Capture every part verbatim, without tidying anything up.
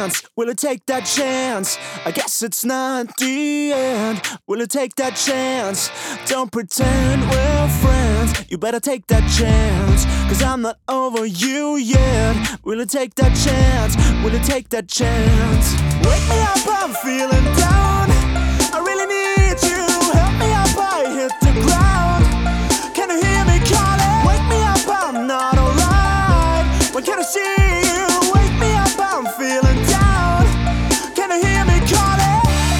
chance? Will it take that chance? I guess it's not the end. Will it take that chance? Don't pretend we're friends. You better take that chance, cause I'm not over you yet. Will it take that chance? Will it take that chance? Wake me up, I'm feeling down. I really need you. Help me up, I hit the ground. Can you hear me calling? Wake me up, I'm not alright. When can I see you? Wake me up, I'm feeling down. Can you hear me calling?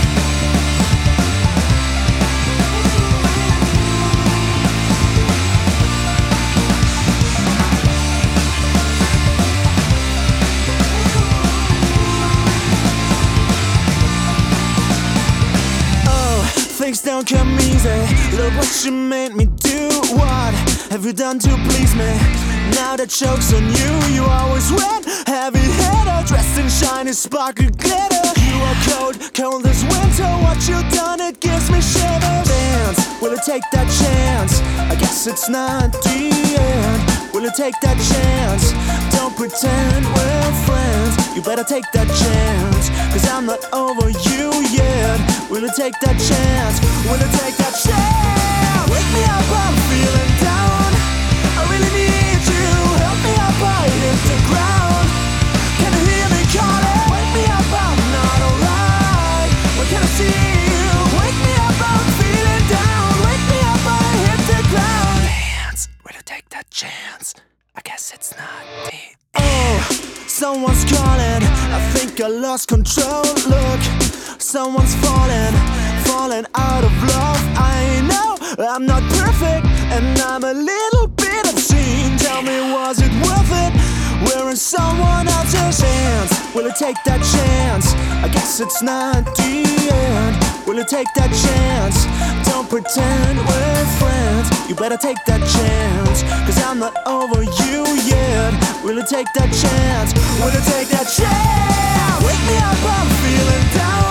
Things don't come easy. Look what you made me do. What have you done to please me? Now that joke's on you. You always win heavy-headed, dressed in shiny sparkle glitter. You are cold, cold as winter. What you done, it gives me shivers. Dance, will it take that chance? I guess it's not the end. Will it take that chance? Don't pretend we're friends. You better take that chance, cause I'm not over you yet. Will it take that chance? Will it take that chance? Wake me up, I'm feeling down. I really need you. Help me up, I hit the ground. Can you hear me calling? Wake me up, I'm not alright. When can I see you? Wake me up, I'm feeling down. Wake me up, I hit the ground. Dance, will it take that chance? I guess it's not the Oh, someone's calling. I think I lost control. Look, someone's falling, falling out of love. I know I'm not perfect, and I'm a little bit obscene. Tell me, was it worth it? We're in someone else's hands. Will it take that chance? I guess it's not the end. Will it take that chance? Don't pretend we're friends. You better take that chance, cause I'm not over you yet. Will it take that chance? Will it take that chance? Wake me up, I'm feeling down.